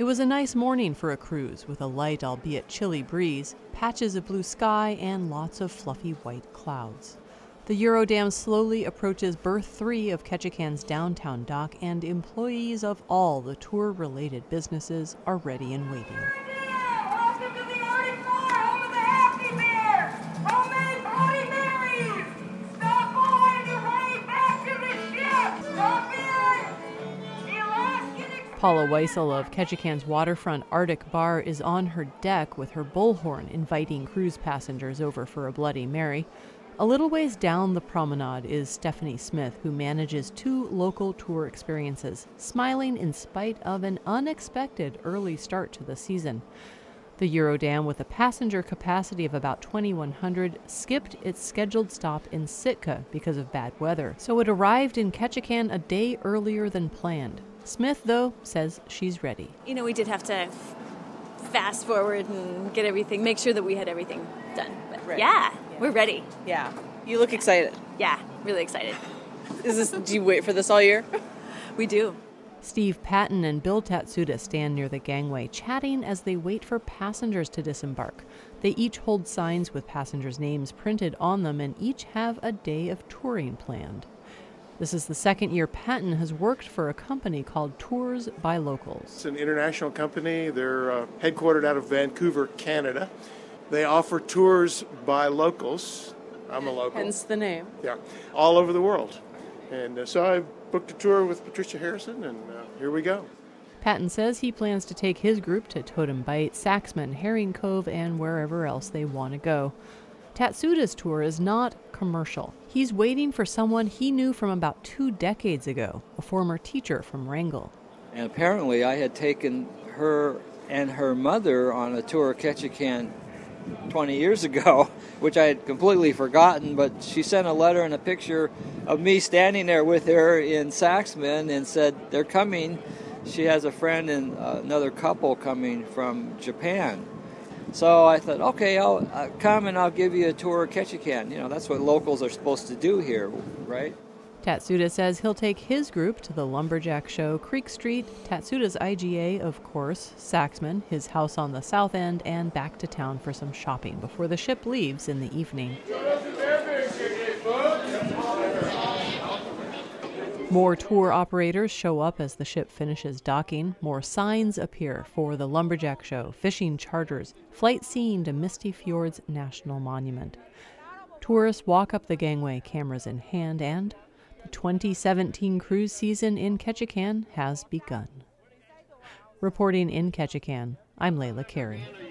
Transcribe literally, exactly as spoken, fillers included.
It was a nice morning for a cruise with a light, albeit chilly breeze, patches of blue sky, and lots of fluffy white clouds. The Eurodam slowly approaches berth three of Ketchikan's downtown dock, and employees of all the tour-related businesses are ready and waiting. Welcome to the Arctic Floor, home of the Happy Bear! Homemade Bloody Marys! Stop by and you're right back to the ship! Stop in! The Alaskan Express! Paula Weissel of Ketchikan's waterfront Arctic bar is on her deck with her bullhorn inviting cruise passengers over for a Bloody Mary. A little ways down the promenade is Stephanie Smith, who manages two local tour experiences, smiling in spite of an unexpected early start to the season. The Eurodam, with a passenger capacity of about twenty-one hundred, skipped its scheduled stop in Sitka because of bad weather, so it arrived in Ketchikan a day earlier than planned. Smith, though, says she's ready. You know, we did have to fast forward and get everything, make sure that we had everything done. But right. yeah, yeah, we're ready. Yeah. You look excited. Yeah, really excited. Is this? Do you wait for this all year? We do. Steve Patton and Bill Tatsuda stand near the gangway, chatting as they wait for passengers to disembark. They each hold signs with passengers' names printed on them, and each have a day of touring planned. This is the second year Patton has worked for a company called Tours by Locals. It's an international company. They're uh, headquartered out of Vancouver, Canada. They offer tours by locals. I'm a local. Hence the name. Yeah, all over the world. And uh, so I booked a tour with Patricia Harrison, and uh, here we go. Patton says he plans to take his group to Totem Bight, Saxman, Herring Cove, and wherever else they want to go. Tatsuda's tour is not commercial. He's waiting for someone he knew from about two decades ago, a former teacher from Wrangell. And apparently I had taken her and her mother on a tour of Ketchikan twenty years ago, which I had completely forgotten, but she sent a letter and a picture of me standing there with her in Saxman and said, they're coming. She has a friend and uh, another couple coming from Japan. So I thought, okay, I'll uh, come and I'll give you a tour of Ketchikan. You know, that's what locals are supposed to do here, right? Tatsuda says he'll take his group to the Lumberjack Show, Creek Street, Tatsuda's I G A, of course, Saxman, his house on the south end, and back to town for some shopping before the ship leaves in the evening. More tour operators show up as the ship finishes docking. More signs appear for the Lumberjack Show, fishing charters, flight scene to Misty Fjords National Monument. Tourists walk up the gangway, cameras in hand, and the twenty seventeen cruise season in Ketchikan has begun. Reporting in Ketchikan, I'm Layla Carey.